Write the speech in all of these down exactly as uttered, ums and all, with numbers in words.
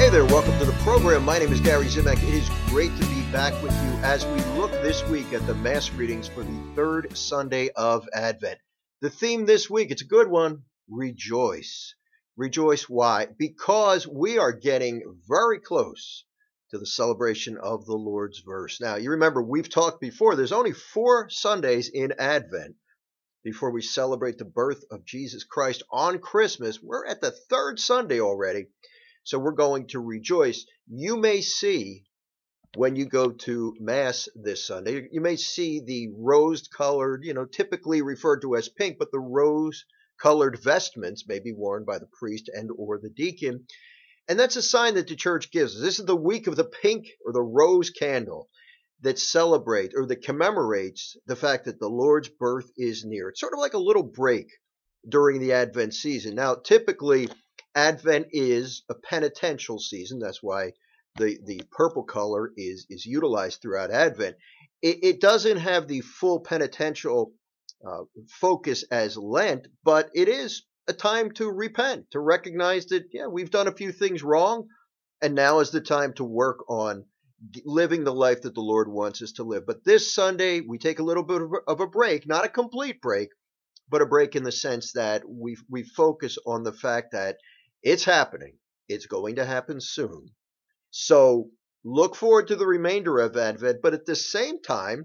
Hey there, welcome to the program. My name is Gary Zimak. It is great to be back with you as we look this week at the Mass readings for the third Sunday of Advent. The theme this week, it's a good one, rejoice. Rejoice, why? Because we are getting very close to the celebration of the Lord's verse. Now, you remember we've talked before, there's only four Sundays in Advent before we celebrate the birth of Jesus Christ on Christmas. We're at the third Sunday already. So we're going to rejoice. You may see when you go to Mass this Sunday, you may see the rose-colored, you know, typically referred to as pink, but the rose-colored vestments may be worn by the priest and or the deacon. And that's a sign that the church gives us. This is the week of the pink or the rose candle that celebrates or that commemorates the fact that the Lord's birth is near. It's sort of like a little break during the Advent season. Now, typically, Advent is a penitential season. That's why the, the purple color is, is utilized throughout Advent. It, it doesn't have the full penitential uh, focus as Lent, but it is a time to repent, to recognize that, yeah, we've done a few things wrong, and now is the time to work on living the life that the Lord wants us to live. But this Sunday, we take a little bit of a, of a break, not a complete break, but a break in the sense that we we focus on the fact that it's happening. It's going to happen soon. So look forward to the remainder of Advent, but at the same time,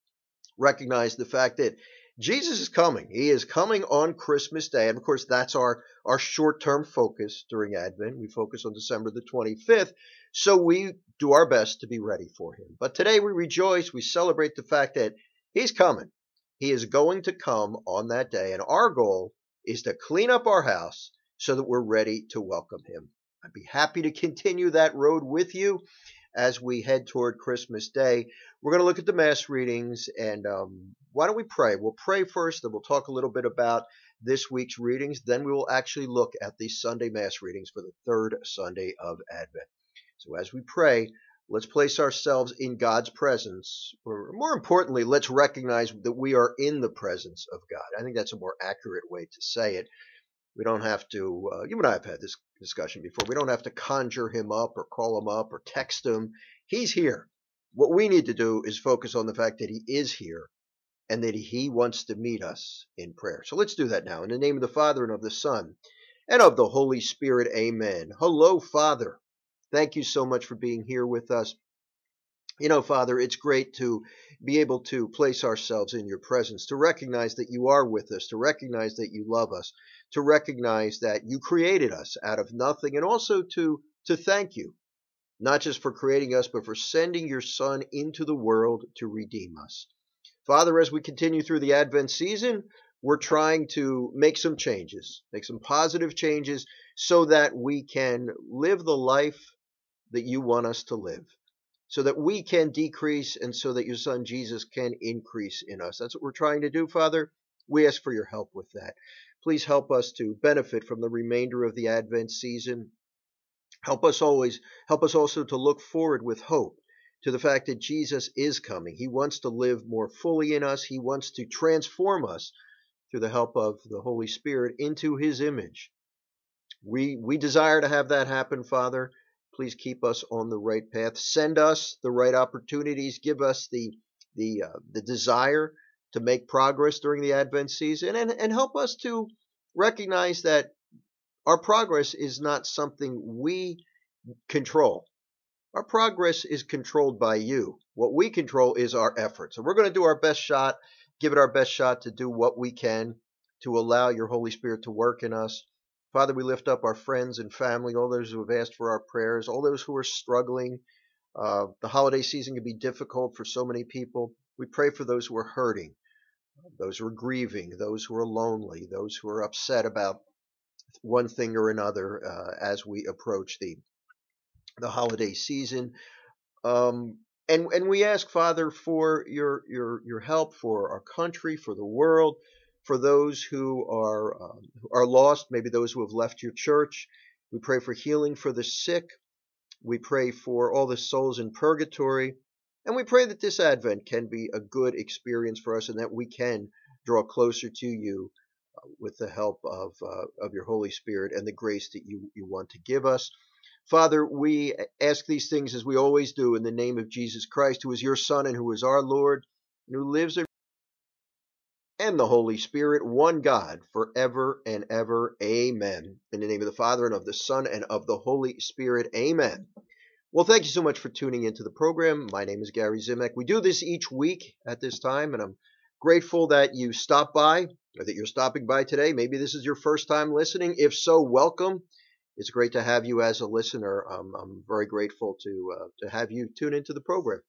recognize the fact that Jesus is coming. He is coming on Christmas Day. And of course, that's our, our short-term focus during Advent. We focus on December the twenty-fifth. So we do our best to be ready for him. But today we rejoice. We celebrate the fact that he's coming. He is going to come on that day. And our goal is to clean up our house so that we're ready to welcome him. I'd be happy to continue that road with you as we head toward Christmas Day. We're going to look at the Mass readings, and um, why don't we pray? We'll pray first, then we'll talk a little bit about this week's readings. Then we will actually look at the Sunday Mass readings for the third Sunday of Advent. So as we pray, let's place ourselves in God's presence, or more importantly, let's recognize that we are in the presence of God. I think that's a more accurate way to say it. We don't have to, uh, you and I have had this discussion before, we don't have to conjure him up or call him up or text him. He's here. What we need to do is focus on the fact that he is here and that he wants to meet us in prayer. So let's do that now. In the name of the Father and of the Son and of the Holy Spirit, amen. Hello, Father. Thank you so much for being here with us. You know, Father, it's great to be able to place ourselves in your presence, to recognize that you are with us, to recognize that you love us, to recognize that you created us out of nothing, and also to, to thank you, not just for creating us, but for sending your Son into the world to redeem us. Father, as we continue through the Advent season, we're trying to make some changes, make some positive changes so that we can live the life that you want us to live, so that we can decrease and so that your Son Jesus can increase in us. That's what we're trying to do, Father. We ask for your help with that. Please help us to benefit from the remainder of the Advent season. Help us always, help us also to look forward with hope to the fact that Jesus is coming. He wants to live more fully in us. He wants to transform us through the help of the Holy Spirit into his image. We, we desire to have that happen, Father. Please keep us on the right path. Send us the right opportunities. Give us the the uh, the desire to make progress during the Advent season, and, and help us to recognize that our progress is not something we control. Our progress is controlled by you. What we control is our efforts. So we're going to do our best shot, give it our best shot to do what we can to allow your Holy Spirit to work in us. Father, we lift up our friends and family, all those who have asked for our prayers, all those who are struggling. Uh, the holiday season can be difficult for so many people. We pray for those who are hurting, those who are grieving, those who are lonely, those who are upset about one thing or another uh, as we approach the the holiday season. Um, and and we ask, Father, for your your your help for our country, for the world, for those who are um, are lost, maybe those who have left your church. We pray for healing for the sick. We pray for all the souls in purgatory. And we pray that this Advent can be a good experience for us and that we can draw closer to you uh, with the help of uh, of your Holy Spirit and the grace that you, you want to give us. Father, we ask these things as we always do in the name of Jesus Christ, who is your Son and who is our Lord, and who lives and and the Holy Spirit, one God, forever and ever. Amen. In the name of the Father, and of the Son, and of the Holy Spirit. Amen. Well, thank you so much for tuning into the program. My name is Gary Zimek. We do this each week at this time, and I'm grateful that you stopped by, or that you're stopping by today. Maybe this is your first time listening. If so, welcome. It's great to have you as a listener. Um, I'm very grateful to uh, to have you tune into the program.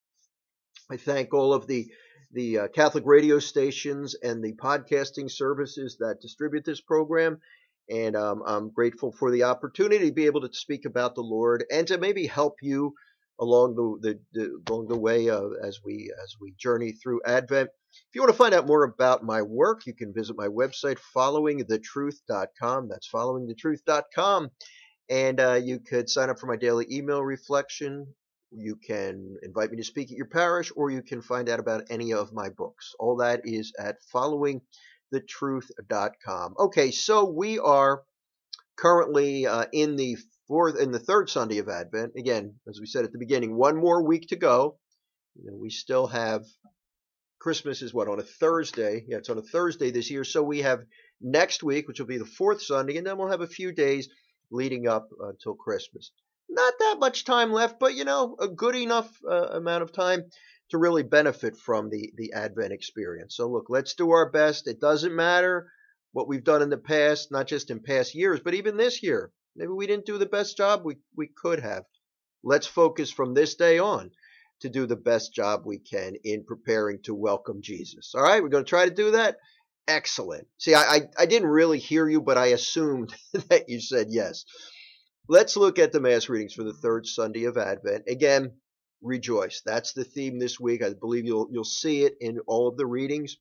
I thank all of the the uh, Catholic radio stations and the podcasting services that distribute this program. And um, I'm grateful for the opportunity to be able to speak about the Lord and to maybe help you along the, the, the along the way uh, as we as we journey through Advent. If you want to find out more about my work, you can visit my website, following the truth dot com. That's following the truth dot com. And uh, you could sign up for my daily email reflection. You can invite me to speak at your parish, or you can find out about any of my books. All that is at following the truth dot com. Okay, so we are currently uh, in the fourth, in the third Sunday of Advent. Again, as we said at the beginning, one more week to go. You know, we still have Christmas is what, on a Thursday? Yeah, it's on a Thursday this year. So we have next week, which will be the fourth Sunday, and then we'll have a few days leading up until uh, Christmas. Not that much time left, but, you know, a good enough uh, amount of time to really benefit from the, the Advent experience. So, look, let's do our best. It doesn't matter what we've done in the past, not just in past years, but even this year. Maybe we didn't do the best job we, we could have. Let's focus from this day on to do the best job we can in preparing to welcome Jesus. All right, we're going to try to do that? Excellent. See, I, I, I didn't really hear you, but I assumed that you said yes. Let's look at the Mass readings for the third Sunday of Advent. Again, rejoice. That's the theme this week. I believe you'll you'll see it in all of the readings.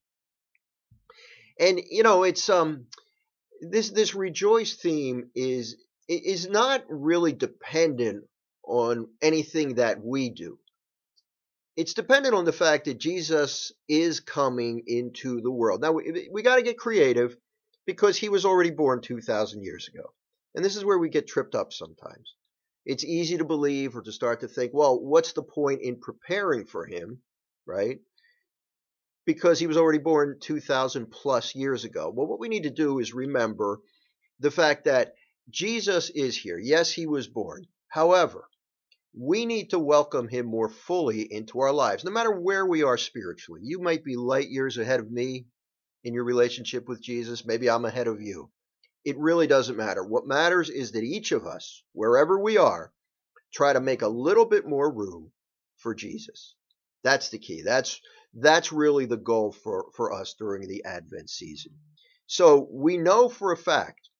And you know, it's um this this rejoice theme is is not really dependent on anything that we do. It's dependent on the fact that Jesus is coming into the world. Now we we got to get creative because he was already born two thousand years ago. And this is where we get tripped up sometimes. It's easy to believe or to start to think, well, what's the point in preparing for him, right? Because he was already born two thousand plus years ago. Well, what we need to do is remember the fact that Jesus is here. Yes, he was born. However, we need to welcome him more fully into our lives, no matter where we are spiritually. You might be light years ahead of me in your relationship with Jesus. Maybe I'm ahead of you. It really doesn't matter. What matters is that each of us, wherever we are, try to make a little bit more room for Jesus. That's the key. That's that's really the goal for, for us during the Advent season. So we know for a fact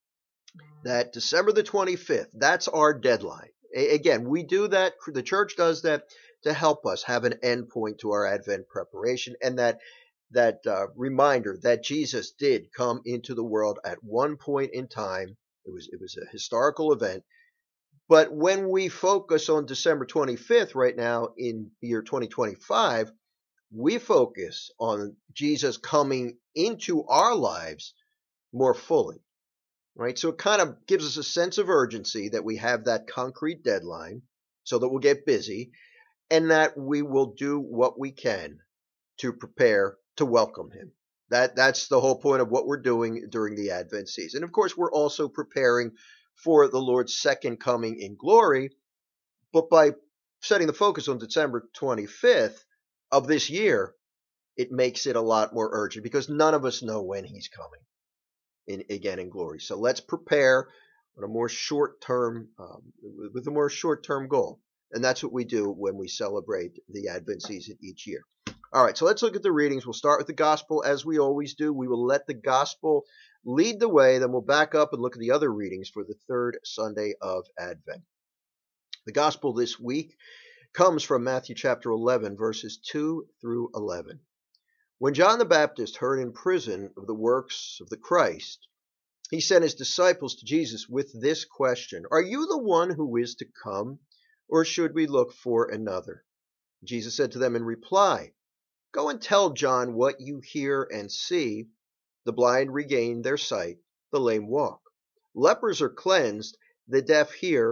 that December the twenty-fifth, that's our deadline. A- again, we do that, the church does that to help us have an endpoint to our Advent preparation, and that that uh, reminder that Jesus did come into the world at one point in time. It was it was a historical event. But when we focus on December twenty-fifth right now in the year twenty twenty-five, we focus on Jesus coming into our lives more fully, right? So it kind of gives us a sense of urgency that we have that concrete deadline so that we'll get busy and that we will do what we can to prepare to welcome him. That that's the whole point of what we're doing during the Advent season. Of course, we're also preparing for the Lord's second coming in glory, but by setting the focus on December twenty-fifth of this year, it makes it a lot more urgent because none of us know when he's coming in again in glory. So let's prepare on a more short-term, um, with a more short-term goal. And that's what we do when we celebrate the Advent season each year. All right, so let's look at the readings. We'll start with the gospel as we always do. We will let the gospel lead the way, then we'll back up and look at the other readings for the third Sunday of Advent. The gospel this week comes from Matthew chapter eleven, verses two through eleven. When John the Baptist heard in prison of the works of the Christ, he sent his disciples to Jesus with this question: Are you the one who is to come, or should we look for another? Jesus said to them in reply, Go and tell John what you hear and see. The blind regain their sight, the lame walk. Lepers are cleansed, the deaf hear,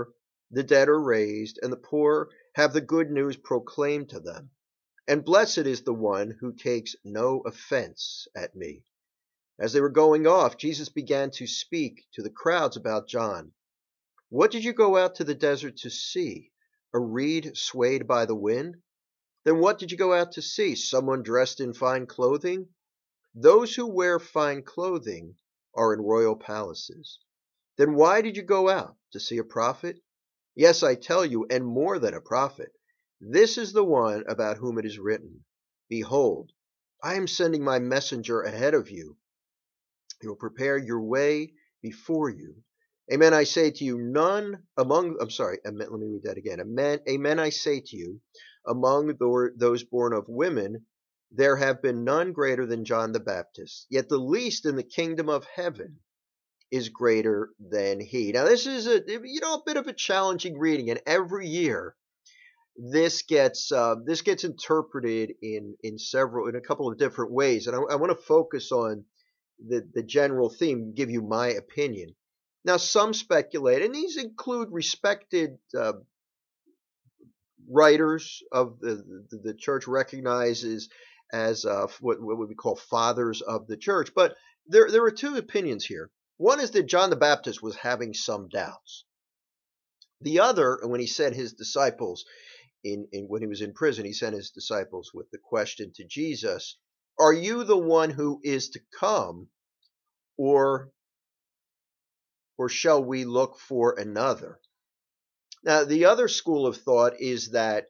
the dead are raised, and the poor have the good news proclaimed to them. And blessed is the one who takes no offense at me." As they were going off, Jesus began to speak to the crowds about John. "What did you go out to the desert to see? A reed swayed by the wind? Then what did you go out to see? Someone dressed in fine clothing? Those who wear fine clothing are in royal palaces. Then why did you go out? To see a prophet? Yes, I tell you, and more than a prophet. This is the one about whom it is written, 'Behold, I am sending my messenger ahead of you. He will prepare your way before you.' Amen, I say to you, none among, I'm sorry, amen, let me read that again. Amen, amen, I say to you, among the, those born of women, there have been none greater than John the Baptist. Yet the least in the kingdom of heaven is greater than he." Now, this is a, you know, a bit of a challenging reading, and every year this gets uh, this gets interpreted in in several in a couple of different ways, and I, I want to focus on the the general theme, give you my opinion. Now, some speculate, and these include respected uh, writers of the, the the church recognizes as uh, what what we call fathers of the church. But there there are two opinions here. One is that John the Baptist was having some doubts. The other, when he sent his disciples in, in when he was in prison, he sent his disciples with the question to Jesus, "Are you the one who is to come, or or shall we look for another?" Now, the other school of thought is that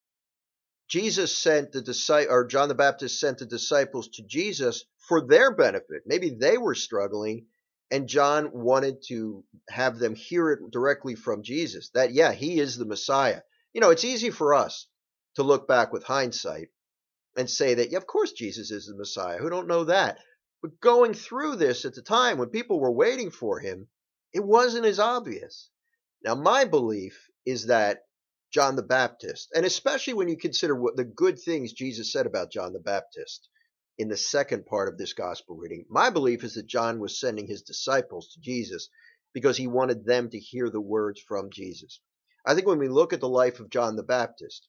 Jesus sent the disciples, or John the Baptist sent the disciples to Jesus for their benefit. Maybe they were struggling, and John wanted to have them hear it directly from Jesus, that, yeah, he is the Messiah. You know, it's easy for us to look back with hindsight and say that, yeah, of course Jesus is the Messiah. Who don't know that? But going through this at the time when people were waiting for him, it wasn't as obvious. Now, my belief is that John the Baptist, and especially when you consider what the good things Jesus said about John the Baptist in the second part of this gospel reading, my belief is that John was sending his disciples to Jesus because he wanted them to hear the words from Jesus. I think when we look at the life of John the Baptist,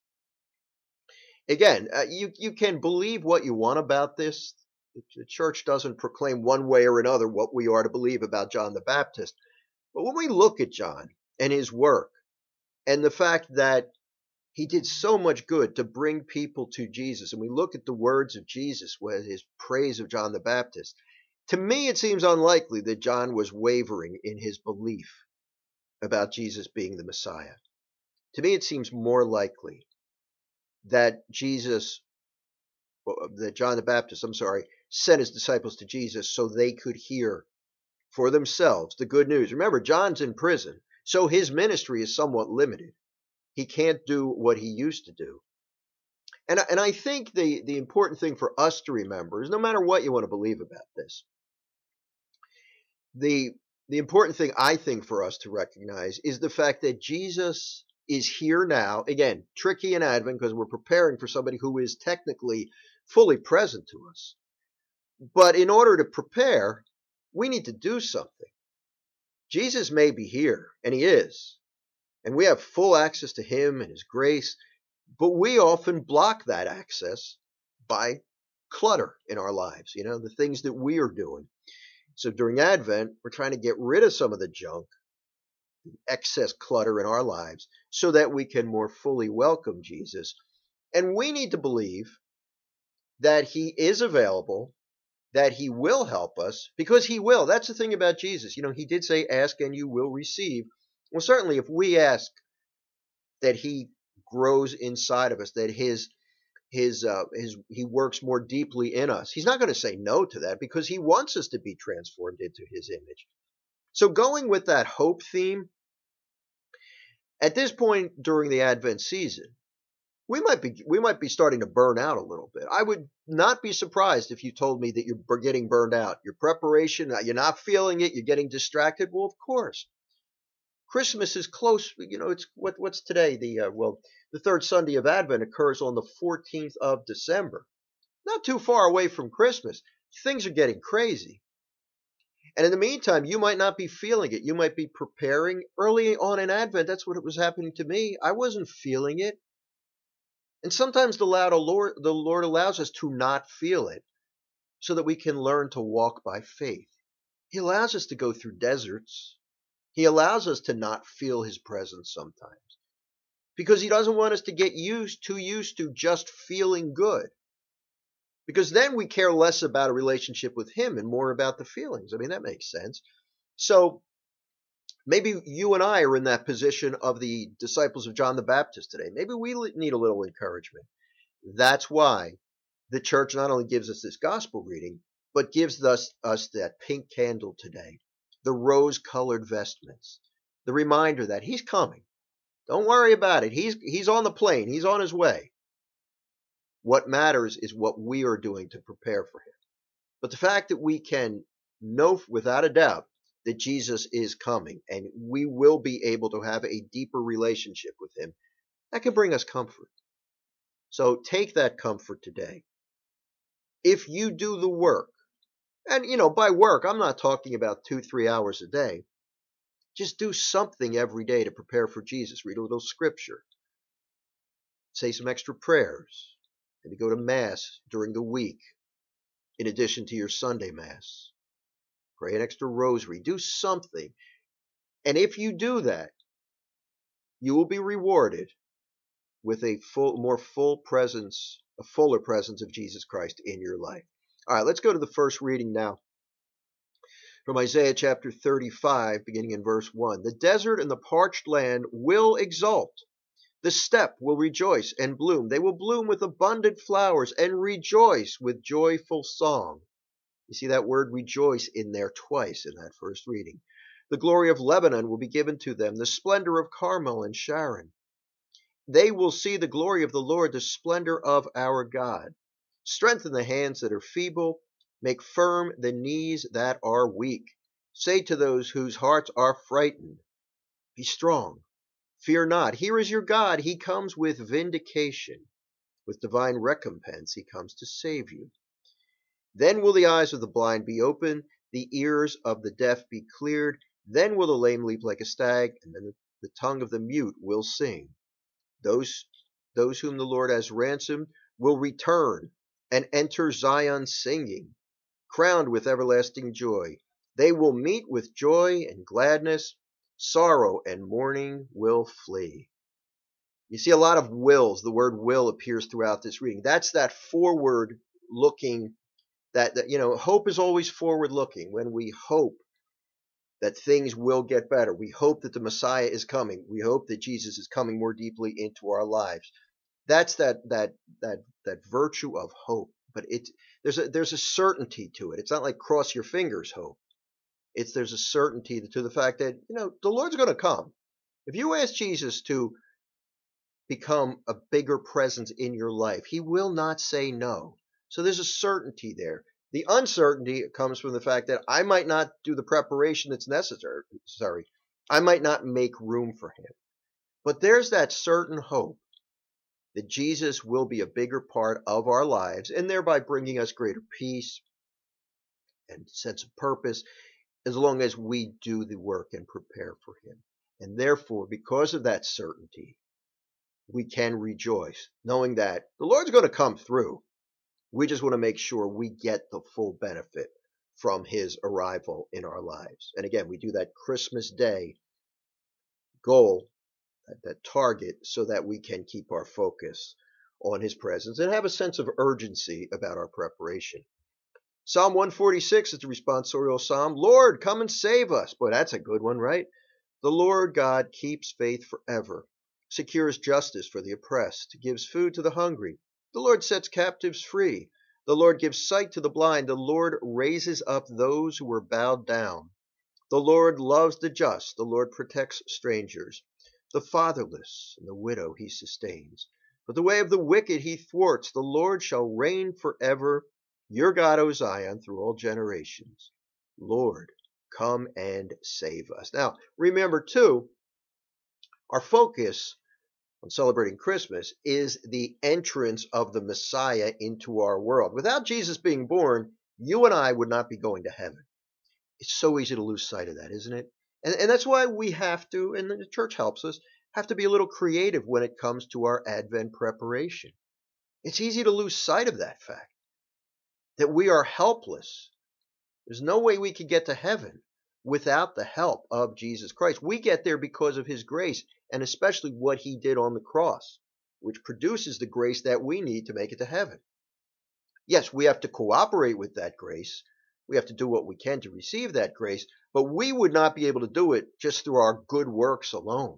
again, uh, you, you can believe what you want about this. The church doesn't proclaim one way or another what we are to believe about John the Baptist. But when we look at John and his work, and the fact that he did so much good to bring people to Jesus, and we look at the words of Jesus with his praise of John the Baptist, to me it seems unlikely that John was wavering in his belief about Jesus being the Messiah. To me it seems more likely that Jesus, that John the Baptist, I'm sorry, sent his disciples to Jesus so they could hear for themselves the good news. Remember, John's in prison, so his ministry is somewhat limited. He can't do what he used to do. And, and I think the, the important thing for us to remember is, no matter what you want to believe about this, the, the important thing I think for us to recognize is the fact that Jesus is here now. Again, tricky in Advent because we're preparing for somebody who is technically fully present to us. But in order to prepare, we need to do something. Jesus may be here, and he is, and we have full access to him and his grace, but we often block that access by clutter in our lives, you know, the things that we are doing. So during Advent, we're trying to get rid of some of the junk, the excess clutter in our lives, so that we can more fully welcome Jesus. And we need to believe that he is available, that he will help us, because he will. That's the thing about Jesus. You know, he did say, "Ask and you will receive." Well, certainly if we ask that he grows inside of us, that his his uh, his he works more deeply in us, he's not going to say no to that, because he wants us to be transformed into his image. So going with that hope theme, at this point during the Advent season, we might be we might be starting to burn out a little bit. I would not be surprised if you told me that you're getting burned out. Your preparation, you're not feeling it, you're getting distracted. Well, of course. Christmas is close. You know, it's what what's today? The uh, well, the third Sunday of Advent occurs on the fourteenth of December. Not too far away from Christmas. Things are getting crazy. And in the meantime, you might not be feeling it. You might be preparing. Early on in Advent, that's what it was happening to me. I wasn't feeling it. And sometimes the Lord, the Lord allows us to not feel it so that we can learn to walk by faith. He allows us to go through deserts. He allows us to not feel his presence sometimes because he doesn't want us to get used too used to just feeling good. Because then we care less about a relationship with him and more about the feelings. I mean, that makes sense. So maybe you and I are in that position of the disciples of John the Baptist today. Maybe we need a little encouragement. That's why the church not only gives us this gospel reading, but gives us, us that pink candle today, the rose-colored vestments, the reminder that he's coming. Don't worry about it. He's, he's on the plane. He's on his way. What matters is what we are doing to prepare for him. But the fact that we can know without a doubt that Jesus is coming and we will be able to have a deeper relationship with him, that can bring us comfort. So take that comfort today. If you do the work, and you know, by work, I'm not talking about two, three hours a day. Just do something every day to prepare for Jesus. Read a little scripture. Say some extra prayers. Maybe go to Mass during the week in addition to your Sunday Mass. Pray an extra rosary. Do something. And if you do that, you will be rewarded with a full, more full presence, a fuller presence of Jesus Christ in your life. All right, let's go to the first reading now from Isaiah chapter thirty-five, beginning in verse one. The desert and the parched land will exult. The steppe will rejoice and bloom. They will bloom with abundant flowers and rejoice with joyful song. You see that word rejoice in there twice in that first reading. The glory of Lebanon will be given to them, the splendor of Carmel and Sharon. They will see the glory of the Lord, the splendor of our God. Strengthen the hands that are feeble. Make firm the knees that are weak. Say to those whose hearts are frightened, be strong. Fear not. Here is your God. He comes with vindication. With divine recompense, he comes to save you. Then will the eyes of the blind be opened, the ears of the deaf be cleared. Then will the lame leap like a stag, and then the tongue of the mute will sing. Those, those whom the Lord has ransomed will return and enter Zion singing, crowned with everlasting joy. They will meet with joy and gladness. Sorrow and mourning will flee. You see a lot of wills. The word will appears throughout this reading. That's that forward looking, that, that you know, hope is always forward looking. When we hope that things will get better, we hope that the Messiah is coming. We hope that Jesus is coming more deeply into our lives. That's that that that that virtue of hope. But it there's a there's a certainty to it. It's not like cross your fingers hope. It's there's a certainty to the fact that, you know, the Lord's going to come. If you ask Jesus to become a bigger presence in your life, he will not say no. So there's a certainty there. The uncertainty comes from the fact that I might not do the preparation that's necessary. Sorry, I might not make room for him. But there's that certain hope that Jesus will be a bigger part of our lives and thereby bringing us greater peace and sense of purpose, as long as we do the work and prepare for him. And therefore, because of that certainty, we can rejoice, knowing that the Lord's going to come through. We just want to make sure we get the full benefit from his arrival in our lives. And again, we do that Christmas Day goal, that, that target, so that we can keep our focus on his presence and have a sense of urgency about our preparation. Psalm one forty-six is the responsorial psalm. Lord, come and save us. Boy, that's a good one, right? The Lord God keeps faith forever, secures justice for the oppressed, gives food to the hungry. The Lord sets captives free. The Lord gives sight to the blind. The Lord raises up those who were bowed down. The Lord loves the just. The Lord protects strangers. The fatherless and the widow he sustains. But the way of the wicked he thwarts. The Lord shall reign forever. Your God, O Zion, through all generations. Lord, come and save us. Now, remember, too, our focus on celebrating Christmas is the entrance of the Messiah into our world. Without Jesus being born, you and I would not be going to heaven. It's so easy to lose sight of that, isn't it? And, and that's why we have to, and the church helps us, have to be a little creative when it comes to our Advent preparation. It's easy to lose sight of that fact, that we are helpless. There's no way we could get to heaven without the help of Jesus Christ. We get there because of his grace, and especially what he did on the cross, which produces the grace that we need to make it to heaven. Yes, we have to cooperate with that grace. We have to do what we can to receive that grace, but we would not be able to do it just through our good works alone.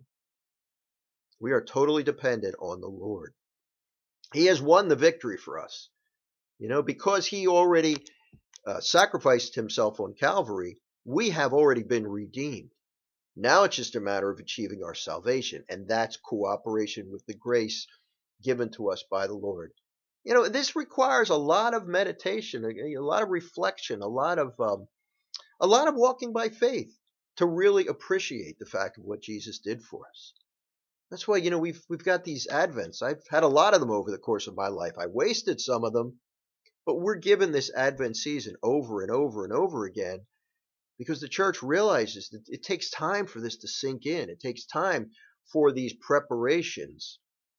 We are totally dependent on the Lord. He has won the victory for us. You know, because he already uh, sacrificed himself on Calvary, we have already been redeemed. Now it's just a matter of achieving our salvation, and that's cooperation with the grace given to us by the Lord. You know, this requires a lot of meditation, a, a lot of reflection, a lot of um, a lot of walking by faith to really appreciate the fact of what Jesus did for us. That's why, you know, we've we've got these Advents. I've had a lot of them over the course of my life. I wasted some of them, but we're given this Advent season over and over and over again because the church realizes that it takes time for this to sink in. It takes time for these preparations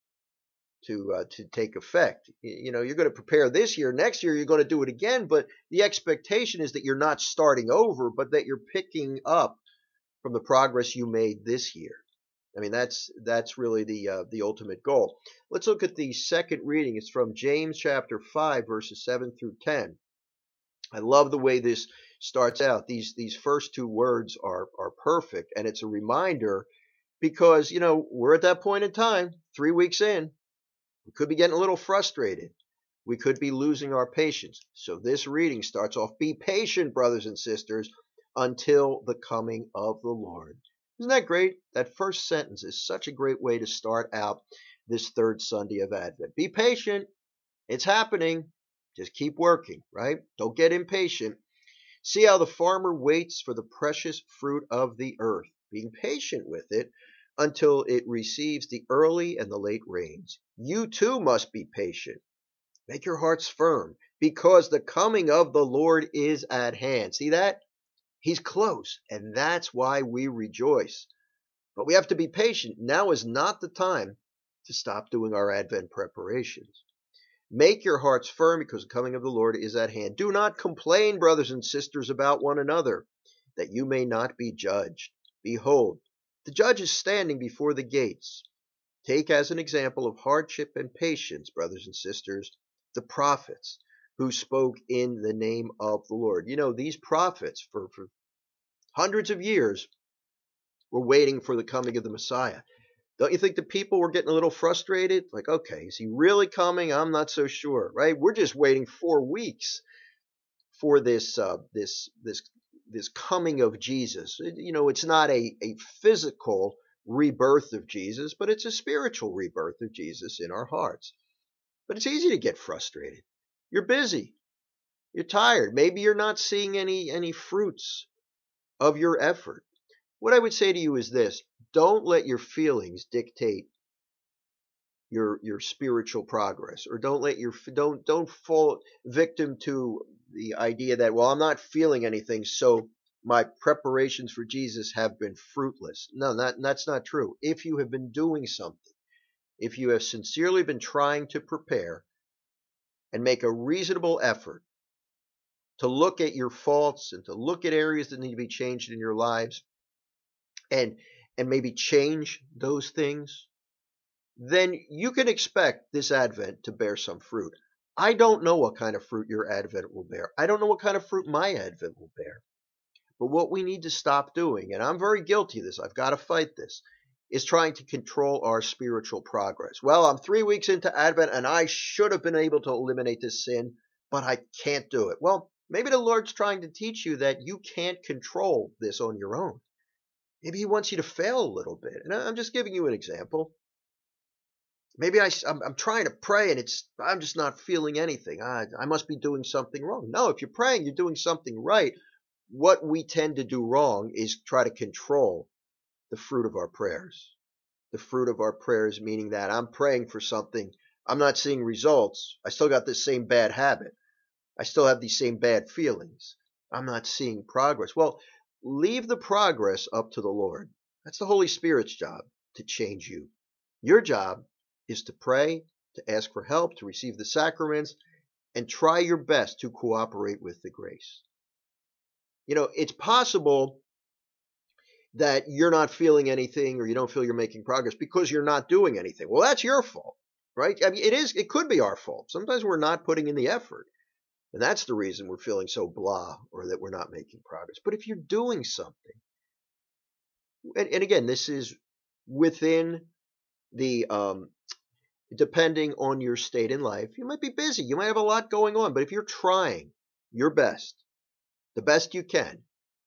to uh, to take effect. You know, you're going to prepare this year. Next year, you're going to do it again, but the expectation is that you're not starting over, but that you're picking up from the progress you made this year. I mean, that's that's really the uh, the ultimate goal. Let's look at the second reading. It's from James chapter five, verses seven through ten. I love the way this starts out. These these first two words are are perfect, and it's a reminder because, you know, we're at that point in time, three weeks in. We could be getting a little frustrated. We could be losing our patience. So this reading starts off, be patient, brothers and sisters, until the coming of the Lord. Isn't that great? That first sentence is such a great way to start out this third Sunday of Advent. Be patient. It's happening. Just keep working, right? Don't get impatient. See how the farmer waits for the precious fruit of the earth, being patient with it until it receives the early and the late rains. You too must be patient. Make your hearts firm, because the coming of the Lord is at hand. See that? He's close, and that's why we rejoice. But we have to be patient. Now is not the time to stop doing our Advent preparations. Make your hearts firm, because the coming of the Lord is at hand. Do not complain, brothers and sisters, about one another, that you may not be judged. Behold, the judge is standing before the gates. Take as an example of hardship and patience, brothers and sisters, the prophets who spoke in the name of the Lord. You know, these prophets for, for hundreds of years were waiting for the coming of the Messiah. Don't you think the people were getting a little frustrated? Like, okay, is he really coming? I'm not so sure, right? We're just waiting four weeks for this uh, this this this coming of Jesus. You know, it's not a, a physical rebirth of Jesus, but it's a spiritual rebirth of Jesus in our hearts. But it's easy to get frustrated. You're busy. You're tired. Maybe you're not seeing any any fruits of your effort. What I would say to you is this: don't let your feelings dictate your your spiritual progress, or don't let your don't don't fall victim to the idea that, well, I'm not feeling anything, so my preparations for Jesus have been fruitless. No, that, that's not true. If you have been doing something, if you have sincerely been trying to prepare and make a reasonable effort to look at your faults and to look at areas that need to be changed in your lives, and and maybe change those things, then you can expect this Advent to bear some fruit. I don't know what kind of fruit your Advent will bear. I don't know what kind of fruit my Advent will bear. But what we need to stop doing, and I'm very guilty of this, I've got to fight this, is trying to control our spiritual progress. Well, I'm three weeks into Advent and I should have been able to eliminate this sin, but I can't do it. Well, maybe the Lord's trying to teach you that you can't control this on your own. Maybe he wants you to fail a little bit. And I'm just giving you an example. Maybe I, I'm, I'm trying to pray and it's I'm just not feeling anything. I, I must be doing something wrong. No, if you're praying, you're doing something right. What we tend to do wrong is try to control the fruit of our prayers. The fruit of our prayers, meaning that I'm praying for something, I'm not seeing results. I still got this same bad habit. I still have these same bad feelings. I'm not seeing progress. Well, leave the progress up to the Lord. That's the Holy Spirit's job to change you. Your job is to pray, to ask for help, to receive the sacraments, and try your best to cooperate with the grace. You know, it's possible that you're not feeling anything or you don't feel you're making progress because you're not doing anything. Well, that's your fault, right? I mean, it is, it could be our fault. Sometimes we're not putting in the effort. And that's the reason we're feeling so blah or that we're not making progress. But if you're doing something, and, and again, this is within the, um, depending on your state in life, you might be busy. You might have a lot going on. But if you're trying your best, the best you can,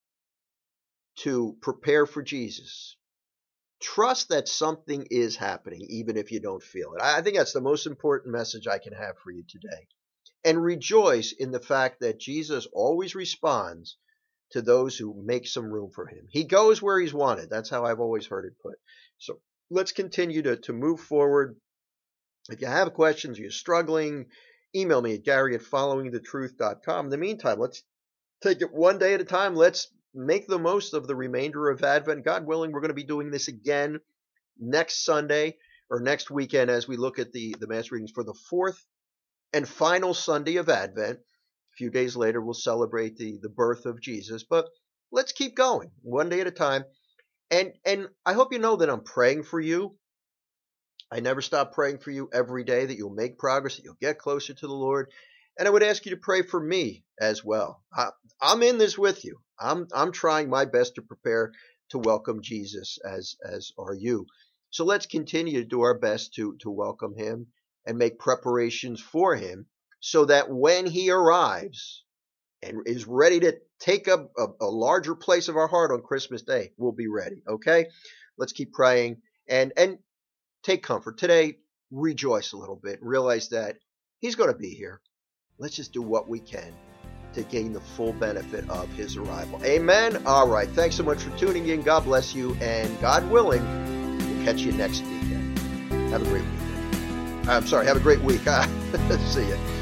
to prepare for Jesus, trust that something is happening, even if you don't feel it. I think that's the most important message I can have for you today. And rejoice in the fact that Jesus always responds to those who make some room for him. He goes where he's wanted. That's how I've always heard it put. So let's continue to, to move forward. If you have questions, you're struggling, email me at Gary at following the truth dot com. In the meantime, let's take it one day at a time. Let's make the most of the remainder of Advent. God willing, we're going to be doing this again next Sunday or next weekend as we look at the, the Mass readings for the fourth and final Sunday of Advent. A few days later, we'll celebrate the, the birth of Jesus. But let's keep going one day at a time. And, and I hope you know that I'm praying for you. I never stop praying for you every day, that you'll make progress, that you'll get closer to the Lord. And I would ask you to pray for me as well. I, I'm in this with you. I'm I'm trying my best to prepare to welcome Jesus, as as are you. So let's continue to do our best to to welcome him and make preparations for him, so that when he arrives and is ready to take up a, a larger place of our heart on Christmas Day, we'll be ready. Okay? Let's keep praying and and take comfort. Today, rejoice a little bit. Realize that he's going to be here. Let's just do what we can to gain the full benefit of his arrival. Amen. All right. Thanks so much for tuning in. God bless you. And God willing, we'll catch you next weekend. Have a great weekend. I'm sorry. Have a great week. See you.